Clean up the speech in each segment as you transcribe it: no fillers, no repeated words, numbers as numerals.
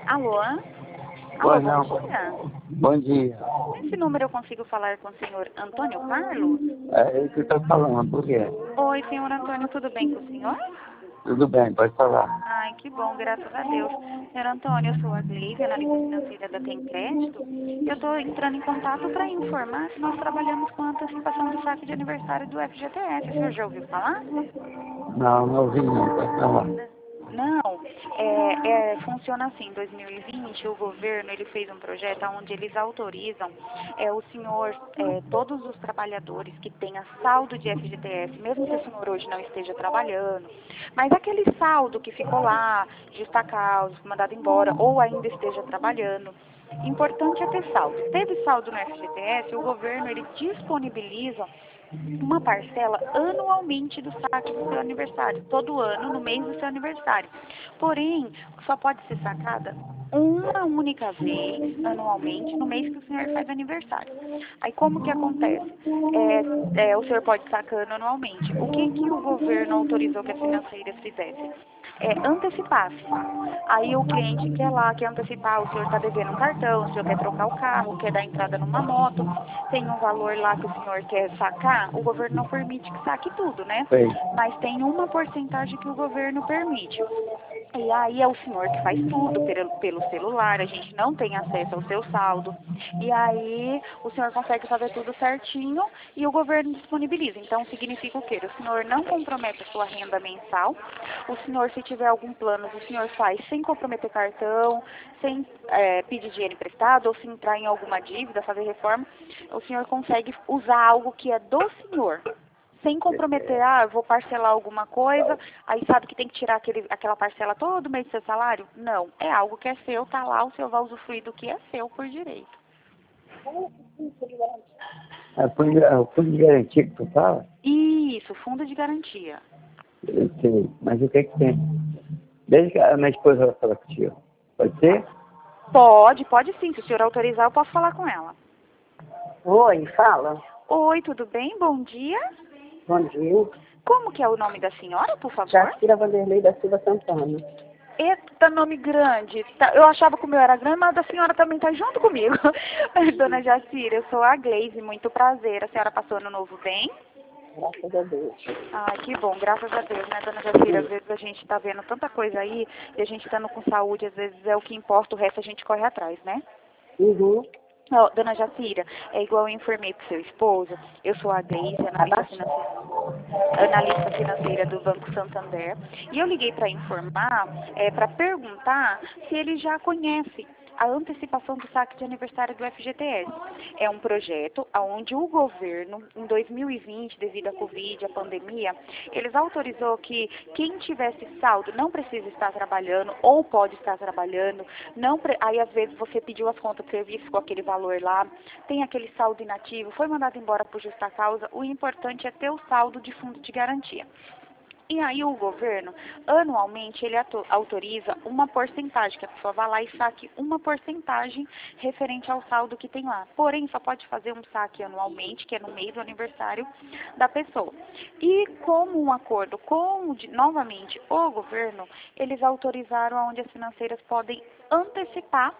Alô? Pois Alô, não. bom dia. Bom dia. Nesse número eu consigo falar com o senhor Antônio Carlos? É ele que está falando, por quê? Oi, senhor Antônio, tudo bem com o senhor? Tudo bem, pode falar. Ai, que bom, graças a Deus. Senhor Antônio, eu sou a Gleise, analista financeira da Tem Crédito, e eu estou entrando em contato para informar que nós trabalhamos com a antecipação do saque de aniversário do FGTS. O senhor já ouviu falar? Não, não ouvi não, pode falar. Não, funciona assim, em 2020 o governo ele fez um projeto onde eles autorizam todos os trabalhadores que tenham saldo de FGTS, mesmo que o senhor hoje não esteja trabalhando, mas aquele saldo que ficou lá, justa causa, mandado embora, ou ainda esteja trabalhando, importante é ter saldo. Teve saldo no FGTS, o governo ele disponibiliza uma parcela anualmente do saque do seu aniversário, todo ano, no mês do seu aniversário. Porém, só pode ser sacada uma única vez, anualmente, no mês que o senhor faz aniversário. Aí, como que acontece? O senhor pode sacando anualmente. O que o governo autorizou que as financeiras fizessem? Antecipasse. Aí o cliente quer antecipar, o senhor está devendo um cartão, o senhor quer trocar o carro, quer dar entrada numa moto, tem um valor lá que o senhor quer sacar, o governo não permite que saque tudo, né? Sei. Mas tem uma porcentagem que o governo permite. E aí é o senhor que faz tudo pelo celular, a gente não tem acesso ao seu saldo. E aí o senhor consegue fazer tudo certinho e o governo disponibiliza. Então significa o quê? O senhor não compromete a sua renda mensal. O senhor, se tiver algum plano, o senhor faz sem comprometer cartão, sem pedir dinheiro emprestado ou se entrar em alguma dívida, fazer reforma. O senhor consegue usar algo que é do senhor. Sem comprometer, eu vou parcelar alguma coisa, aí sabe que tem que tirar aquela parcela todo mês do seu salário? Não, é algo que é seu, tá lá, o senhor vai usufruir do que é seu por direito. É o fundo de garantia que tu fala? Isso, fundo de garantia. Eu sei, mas o que é que tem? Desde que a minha esposa vai falar contigo. Pode ser? Pode sim, se o senhor autorizar eu posso falar com ela. Oi, fala. Oi, tudo bem? Bom dia. Bom dia. Como que é o nome da senhora, por favor? Jacira Vanderlei da Silva Santana. Eita, nome grande. Eu achava que o meu era grande, mas a senhora também está junto comigo. Dona Jacira, eu sou a Gleise, muito prazer. A senhora passou ano novo bem? Graças a Deus. Ai, que bom, graças a Deus, né, Dona Jacira? Às vezes a gente está vendo tanta coisa aí e a gente estando com saúde, às vezes é o que importa, o resto a gente corre atrás, né? Uhum. Dona Jacira, é igual eu informei para o seu esposo, eu sou a Gleise, analista financeira do Banco Santander, e eu liguei para informar, para perguntar se ele já conhece a antecipação do saque de aniversário do FGTS. É um projeto onde o governo, em 2020, devido à Covid, à pandemia, eles autorizou que quem tivesse saldo não precisa estar trabalhando ou pode estar trabalhando. Aí, às vezes, você pediu as contas do serviço com aquele valor lá, tem aquele saldo inativo, foi mandado embora por justa causa. O importante é ter o saldo de fundo de garantia. E aí o governo, anualmente, ele autoriza uma porcentagem, que a pessoa vá lá e saque uma porcentagem referente ao saldo que tem lá. Porém, só pode fazer um saque anualmente, que é no mês do aniversário da pessoa. E como um acordo novamente, o governo, eles autorizaram onde as financeiras podem antecipar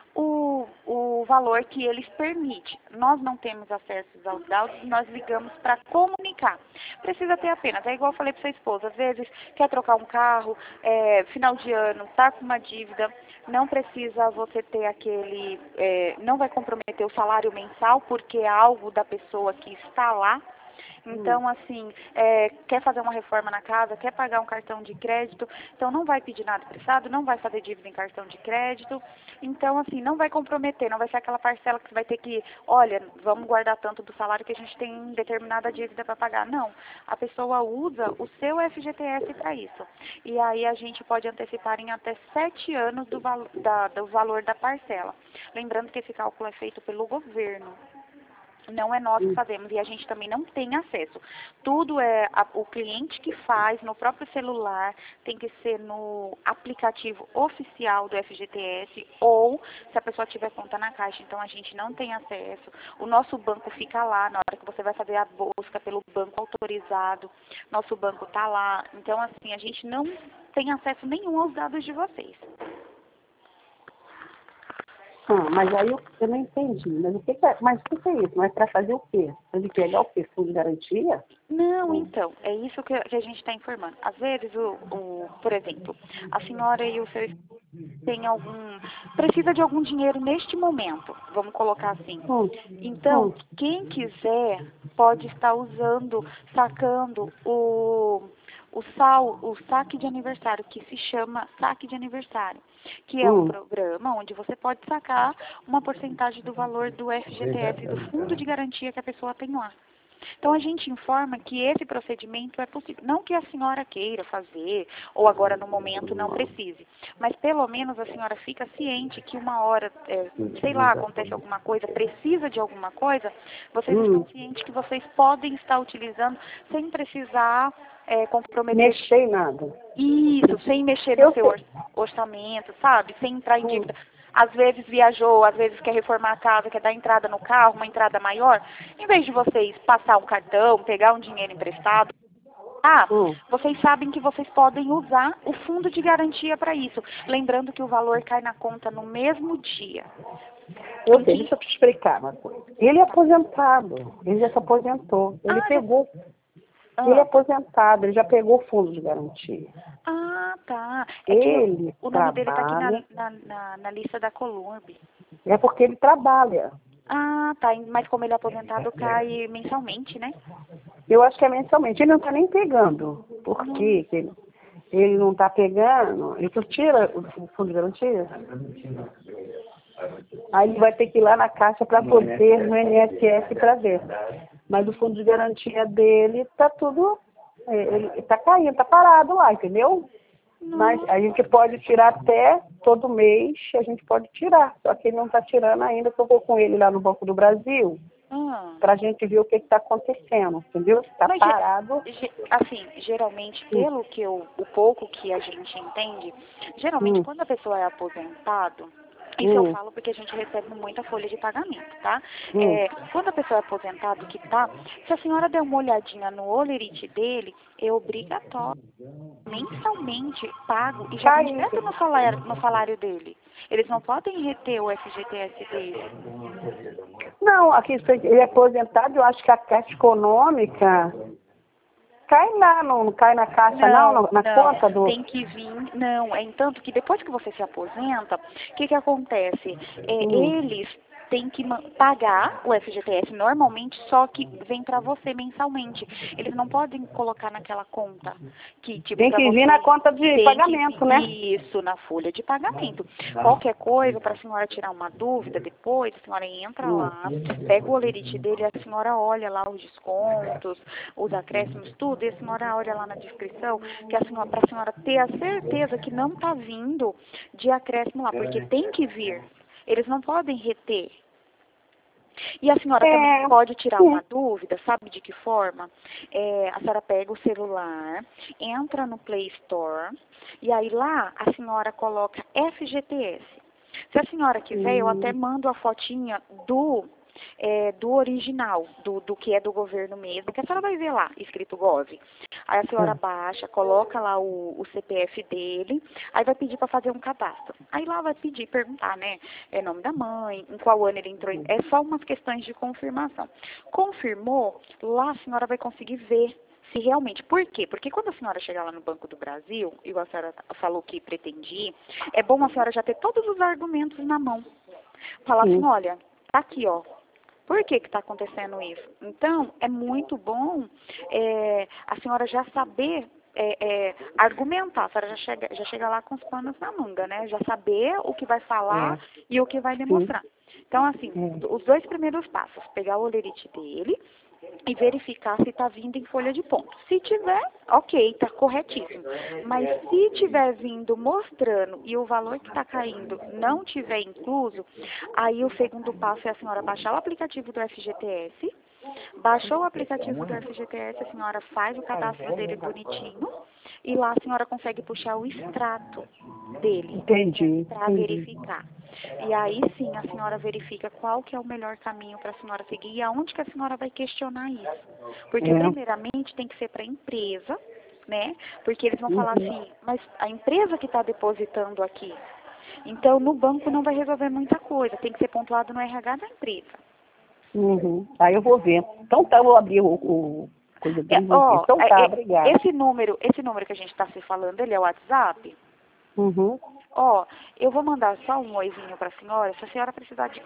o valor que eles permitem. Nós não temos acesso aos dados, nós ligamos para comunicar. Precisa ter apenas, é igual eu falei para sua esposa, às vezes quer trocar um carro, final de ano, está com uma dívida, não precisa você ter não vai comprometer o salário mensal, porque é algo da pessoa que está lá. Então, assim, quer fazer uma reforma na casa, quer pagar um cartão de crédito, então não vai pedir nada emprestado, não vai fazer dívida em cartão de crédito, então, assim, não vai comprometer, não vai ser aquela parcela que você vai ter que, olha, vamos guardar tanto do salário que a gente tem determinada dívida para pagar. Não, a pessoa usa o seu FGTS para isso. E aí a gente pode antecipar em até 7 anos do valor da parcela. Lembrando que esse cálculo é feito pelo governo. Não é nós que fazemos e a gente também não tem acesso. Tudo é o cliente que faz no próprio celular, tem que ser no aplicativo oficial do FGTS ou se a pessoa tiver conta na Caixa, então a gente não tem acesso. O nosso banco fica lá, na hora que você vai fazer a busca pelo banco autorizado, nosso banco está lá. Então, assim, a gente não tem acesso nenhum aos dados de vocês. Mas aí eu não entendi. Mas o que é isso? Mas para fazer o quê? Para ele pegar o quê? Fundo de garantia? Não, então, é isso que a gente está informando. Às vezes, por exemplo, a senhora e o seu tem precisa de algum dinheiro neste momento, vamos colocar assim. Então, quem quiser pode estar sacando o saque de aniversário, que se chama saque de aniversário, que é um programa onde você pode sacar uma porcentagem do valor do FGTS, do fundo de garantia que a pessoa tem lá. Então, a gente informa que esse procedimento é possível. Não que a senhora queira fazer, ou agora no momento não precise, mas pelo menos a senhora fica ciente que uma hora, sei lá, acontece alguma coisa, precisa de alguma coisa, vocês estão cientes que vocês podem estar utilizando sem precisar comprometer. Mexer em nada. Isso, sem mexer no seu orçamento, sabe? Sem entrar em dívida. Às vezes viajou, às vezes quer reformar a casa, quer dar entrada no carro, uma entrada maior. Em vez de vocês passar um cartão, pegar um dinheiro emprestado, vocês sabem que vocês podem usar o fundo de garantia para isso. Lembrando que o valor cai na conta no mesmo dia. Eu sei, deixa eu te explicar uma coisa. Ele é aposentado, ele já se aposentou. Ele pegou. Ele é aposentado, ele já pegou o fundo de garantia. Ah, tá. Ele o nome dele está trabalha. aqui na lista da Columb. É porque ele trabalha. Ah, tá. Mas como ele é aposentado, cai mensalmente, né? Eu acho que é mensalmente. Ele não está nem pegando. Por quê? Ele não está pegando. E tu tira o fundo de garantia? Aí ele vai ter que ir lá na caixa para poder, no INSS, para ver. Mas o fundo de garantia dele está tudo, ele está caindo, está parado lá, entendeu? Mas a gente pode tirar até todo mês, a gente pode tirar. Só que ele não está tirando ainda, que eu vou com ele lá no Banco do Brasil, para a gente ver o que está acontecendo, entendeu? Está parado. Assim, geralmente, o pouco que a gente entende, geralmente quando a pessoa é aposentado, isso eu falo porque a gente recebe muita folha de pagamento, tá? Quando a pessoa é aposentada que tá, se a senhora der uma olhadinha no holerite dele, é obrigatório, mensalmente pago, e já vem direto no salário dele. Eles não podem reter o FGTS dele. Não, aqui ele é aposentado, eu acho que a Caixa Econômica cai lá, não cai na caixa, não, na conta do... Tem que vir, não, é entanto que depois que você se aposenta, o que acontece? Eles têm que pagar o FGTS normalmente, só que vem para você mensalmente. Eles não podem colocar naquela conta que tipo, tem que vir na conta de pagamento, né? Isso, na folha de pagamento. Qualquer coisa, para a senhora tirar uma dúvida depois, a senhora entra lá, pega o holerite dele, a senhora olha lá os descontos, os acréscimos, tudo, e a senhora olha lá na descrição, que para a senhora ter a certeza que não está vindo de acréscimo lá, porque tem que vir. Eles não podem reter. E a senhora também pode tirar uma dúvida, sabe de que forma? A senhora pega o celular, entra no Play Store, e aí lá a senhora coloca FGTS. Se a senhora quiser, eu até mando a fotinha do original, do que é do governo mesmo, que a senhora vai ver lá, escrito Gov. Aí a senhora baixa, coloca lá o CPF dele, aí vai pedir para fazer um cadastro. Aí lá vai pedir, perguntar, né, nome da mãe, em qual ano ele entrou, é só umas questões de confirmação. Confirmou, lá a senhora vai conseguir ver se realmente, por quê? Porque quando a senhora chegar lá no Banco do Brasil, igual a senhora falou que pretendia, é bom a senhora já ter todos os argumentos na mão. Falar assim, olha, tá aqui, ó. Por que está acontecendo isso? Então, é muito bom a senhora já saber argumentar. A senhora já chega lá com os panos na manga, né? Já saber o que vai falar e o que vai demonstrar. Então, assim, os dois primeiros passos, pegar o holerite dele e verificar se está vindo em folha de ponto. Se tiver, ok, está corretíssimo. Mas se tiver vindo mostrando e o valor que está caindo não tiver incluso, aí o segundo passo é a senhora baixar o aplicativo do FGTS. Baixou o aplicativo do FGTS, a senhora faz o cadastro dele bonitinho e lá a senhora consegue puxar o extrato dele para verificar. E aí sim a senhora verifica qual que é o melhor caminho para a senhora seguir e aonde que a senhora vai questionar isso. Porque primeiramente tem que ser para a empresa, né? Porque eles vão falar assim, mas a empresa que está depositando aqui. Então, no banco não vai resolver muita coisa, tem que ser pontuado no RH da empresa. Uhum. Aí eu vou ver. Então tá, eu vou abrir o coisa dele. Então tá, obrigada. Esse número que a gente está se falando, ele é o WhatsApp? Uhum. Ó, eu vou mandar só um oizinho para a senhora, se a senhora precisar de...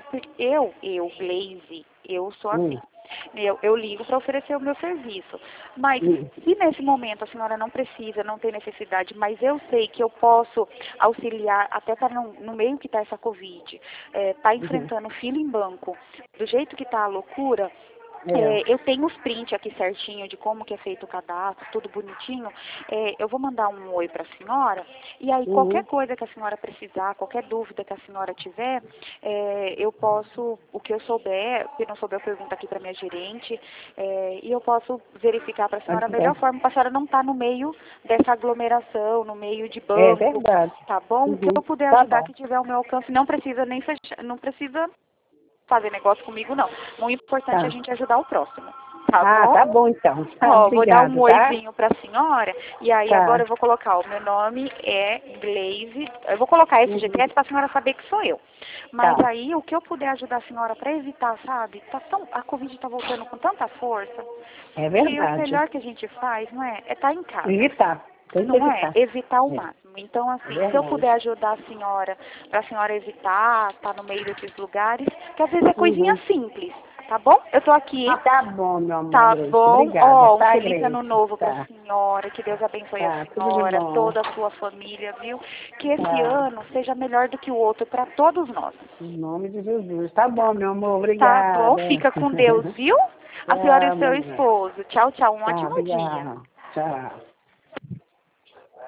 Glaze, eu sou assim. Eu ligo para oferecer o meu serviço. Mas se nesse momento a senhora não precisa, não tem necessidade, mas eu sei que eu posso auxiliar, até para no meio que está essa Covid, tá enfrentando fila em banco, do jeito que está a loucura... eu tenho os prints aqui certinho de como que é feito o cadastro, tudo bonitinho. Eu vou mandar um oi para a senhora e aí qualquer coisa que a senhora precisar, qualquer dúvida que a senhora tiver, eu posso, o que eu souber, se não souber eu pergunto aqui para minha gerente, e eu posso verificar para a senhora a melhor forma, para a senhora não estar no meio dessa aglomeração, no meio de banco. É verdade. Tá bom? O que eu puder ajudar que tiver ao meu alcance, não precisa nem fechar, não precisa fazer negócio comigo, não. O importante é a gente ajudar o próximo. Tá bom? Tá bom então. Ó, vou dar um Obrigada, oizinho pra senhora, e aí agora eu vou colocar, o meu nome é Glaze, eu vou colocar esse FGTS pra senhora saber que sou eu. Mas aí, o que eu puder ajudar a senhora pra evitar, sabe? A Covid tá voltando com tanta força. É verdade. E o melhor que a gente faz, não é? É estar em casa. Evitar. Não é? Evitar o máximo. Então, assim, se eu puder ajudar a senhora, para a senhora evitar, estar no meio desses lugares, que às vezes é coisinha simples, tá bom? Eu tô aqui. Tá bom, meu amor. Tá bom? Obrigada. Ó, um feliz ano novo pra senhora, que Deus abençoe a Tudo de senhora, bom. toda a sua família, viu? Que esse ano seja melhor do que o outro para todos nós. Em nome de Jesus. Tá bom, meu amor. Obrigada. Tá bom? Fica com Deus, viu? A senhora e o seu esposo. Tchau, tchau. Um ótimo dia. Tchau.